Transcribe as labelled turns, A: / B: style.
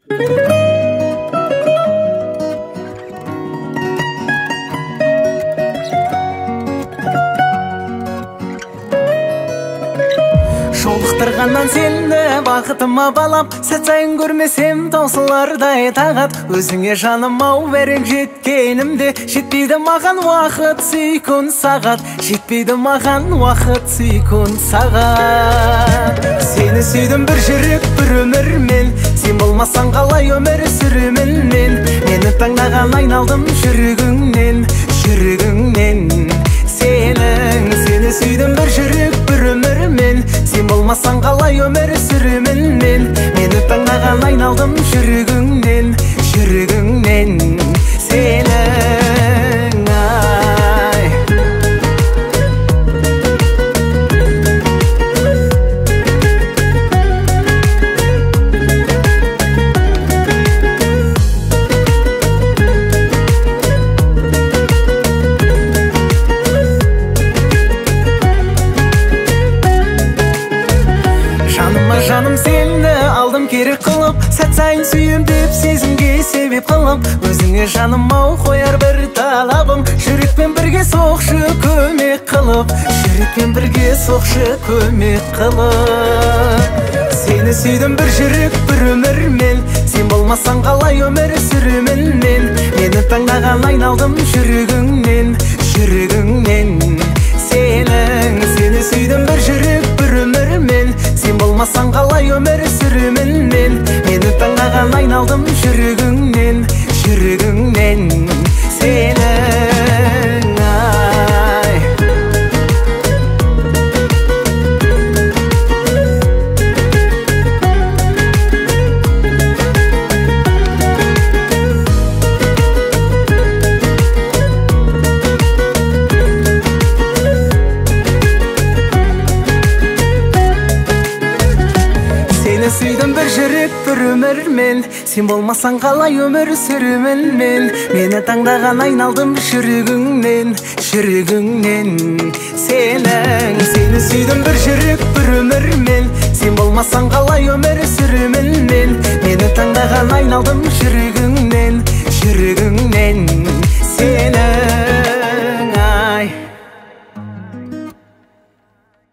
A: Жолықтырғаннан сені бақытыма балап, сәт сайын көрмесем таусылардай тағат. Өзіңе жаным ау берек жеткенімде, жетпейді маған уақыт секунд сағат, жетпейді маған уақыт секунд сағат. Сені сүйдім бір жүрек бір өмірмен, сен болмасаң қалай өмір сүремін мен. Мені таңдаған айналдым жүрегіңнен, жүрегіңнен. Сені сүйдім бір жүрек бір өмірмен, сен болмасаң қалай өмір сүремін мен. Мені таңдаған айналдым жүрегіңнен, жүрегіңнен. Сенің ай жаным сені алдым керек қылып, сәт сайын сүйем деп сезімге себеп қылып. Өзіңе жаным ау қояр бір талабым, жүрекпен бірге соқшы көмек қылып, жүрекпен бірге соқшы көмек қылып. Сені сүйдім бір жүрек бір өмірмен, сен болмасаң қалай өмір сүремін мен. Мені таңдаған айналдым жүрегіңнен, жүрегіңнен. Сені сүйдім бір жүрек бір өмірмен, сен болмасаң қалай өмір сүремін мен. Мені таңдаған айналдым жүрегіңнен, жүрегіңнен. Сенің ай сүйдім бір жүрек бір өмірмен, сен болмасаң қалай өмір сүремін мен. Мені таңдаған айналдым жүрегіңнен, жүрегіңнен. Сені сүйдім бір жүрек бір өмірмен, сен болмасаң қалай өмір сүремін мен. Мені таңдаған айналдым жүрегіңнен, жүрегіңнен.